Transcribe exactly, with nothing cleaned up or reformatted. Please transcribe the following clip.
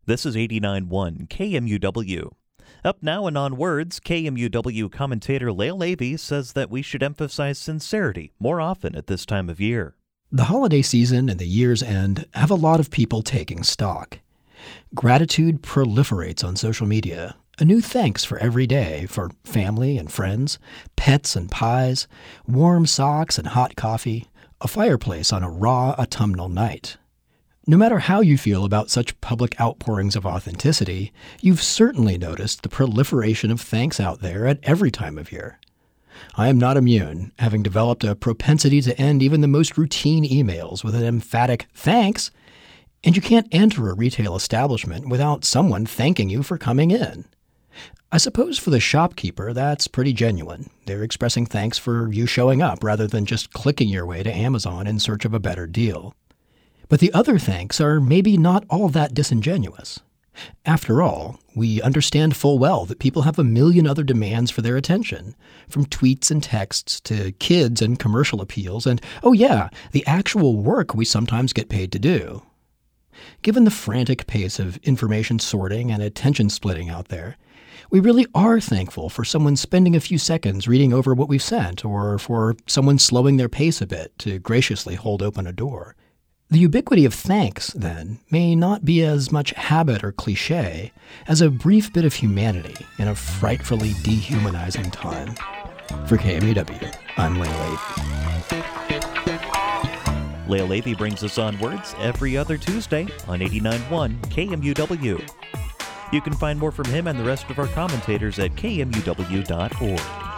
This is eighty-nine point one K M U W. Up now and on Words, K M U W commentator Lael Levy says that we should emphasize sincerity more often at this time of year. The holiday season and the year's end have a lot of people taking stock. Gratitude proliferates on social media. A new thanks for every day for family and friends, pets and pies, warm socks and hot coffee, a fireplace on a raw autumnal night. No matter how you feel about such public outpourings of authenticity, you've certainly noticed the proliferation of thanks out there at every time of year. I am not immune, having developed a propensity to end even the most routine emails with an emphatic thanks, and you can't enter a retail establishment without someone thanking you for coming in. I suppose for the shopkeeper, that's pretty genuine. They're expressing thanks for you showing up rather than just clicking your way to Amazon in search of a better deal. But the other thanks are maybe not all that disingenuous. After all, we understand full well that people have a million other demands for their attention, from tweets and texts to kids and commercial appeals and, oh yeah, the actual work we sometimes get paid to do. Given the frantic pace of information sorting and attention splitting out there, we really are thankful for someone spending a few seconds reading over what we've sent, or for someone slowing their pace a bit to graciously hold open a door. The ubiquity of thanks, then, may not be as much habit or cliché as a brief bit of humanity in a frightfully dehumanizing time. For K M U W, I'm Lael Levy. Lael Levy brings us on Words every other Tuesday on eighty-nine point one K M U W. You can find more from him and the rest of our commentators at K M U W dot org.